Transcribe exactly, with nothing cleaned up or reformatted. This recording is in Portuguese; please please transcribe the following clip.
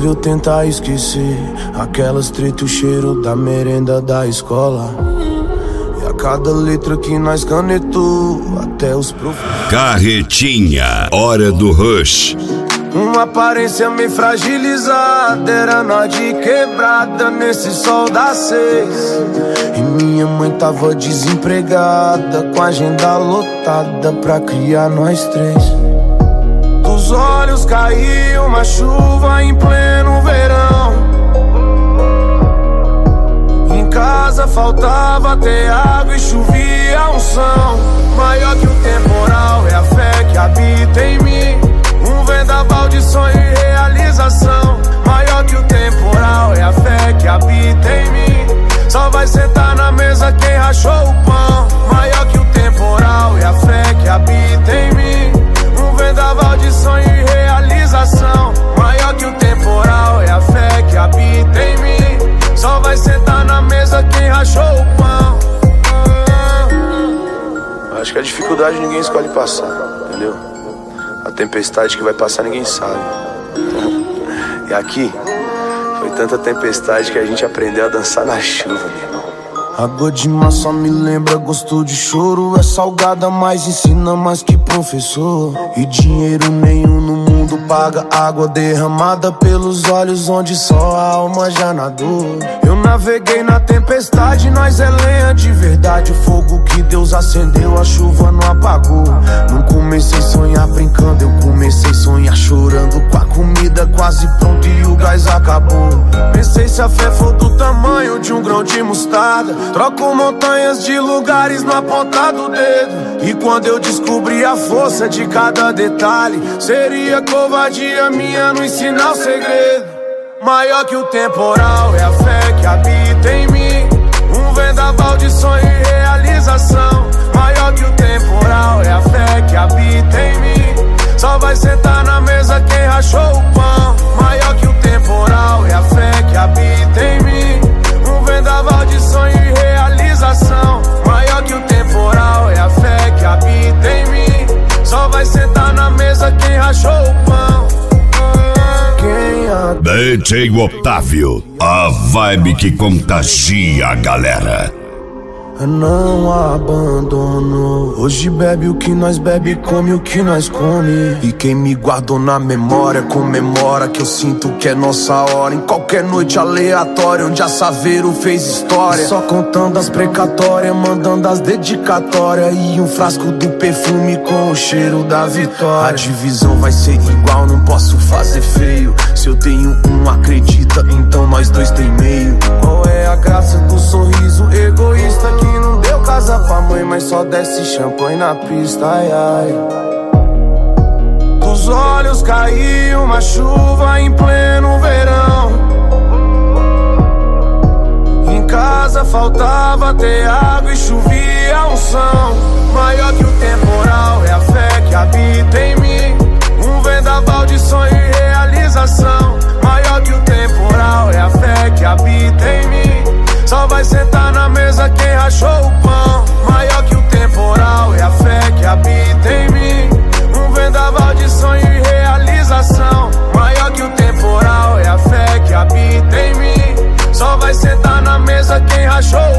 impossível tentar esquecer aquelas treta e o cheiro da merenda da escola. E a cada letra que nós canetou, até os prof... Carretinha, hora do rush. Uma aparência meio fragilizada, era nós de quebrada nesse sol das seis. E minha mãe tava desempregada, com a agenda lotada pra criar nós três. Dos olhos caiu uma chuva em pleno verão. Em casa faltava ter água e chovia unção. Maior que o temporal é a fé que habita em mim. Um vendaval de sonho e realização. Maior que o temporal é a fé que habita em mim. Só vai sentar na mesa quem rachou o pão. Maior que o temporal é a fé que habita em mim. Um vendaval de sonho e realização. Maior que o temporal é a fé que habita em mim. Só vai sentar na mesa quem rachou o pão. Acho que a dificuldade ninguém escolhe passar, entendeu? A tempestade que vai passar ninguém sabe. E aqui foi tanta tempestade que a gente aprendeu a dançar na chuva, meu irmão. Água de mar só me lembra gosto de choro. É salgada, mas ensina mais que professor. E dinheiro nenhum no mundo paga água derramada pelos olhos onde só a alma já nadou. Eu naveguei na tempestade, nós é lenha de verdade. O fogo que Deus acendeu, a chuva não apagou. Não comecei a sonhar brincando, eu comecei a sonhar chorando. Com a comida quase pronta e o gás acabou. Pensei se a fé for do tamanho de um grão de mostarda, troco montanhas de lugares na ponta do dedo. E quando eu descobri a força de cada detalhe, seria covardia minha não ensinar o segredo. Maior que o temporal é a fé que habita em mim. Um vendaval de sonho e realização. Maior que o temporal é a fé que habita em mim. Só vai sentar na mesa quem rachou o pão. Maior que o temporal é a fé que habita em mim. Um vendaval de sonho e realização. Maior que o temporal é a fé que habita em mim. Só vai sentar na mesa quem rachou o pão. D J Otávio, a vibe que contagia a galera. Não abandono. Hoje bebe o que nós bebe, come o que nós come. E quem me guardou na memória comemora que eu sinto que é nossa hora. Em qualquer noite aleatória onde a Saveiro fez história. Só contando as precatórias, mandando as dedicatórias. E um frasco do perfume com o cheiro da vitória. A divisão vai ser igual, não posso fazer feio. Se eu tenho um, acredita, então nós dois tem meio. Qual é a graça do sorriso egoísta que não deu casa pra mãe, mas só desce champanhe na pista, ai, ai. Dos olhos caiu uma chuva em pleno verão. Em casa faltava ter água e chovia unção. Maior que o temporal é a fé que habita em mim. Um vendaval de sonho e realização. Maior que o temporal é a fé que habita em mim. Só vai sentar na mesa quem rachou o pão. Maior que o temporal é a fé que habita em mim. Um vendaval de sonho e realização. Maior que o temporal é a fé que habita em mim. Só vai sentar na mesa quem rachou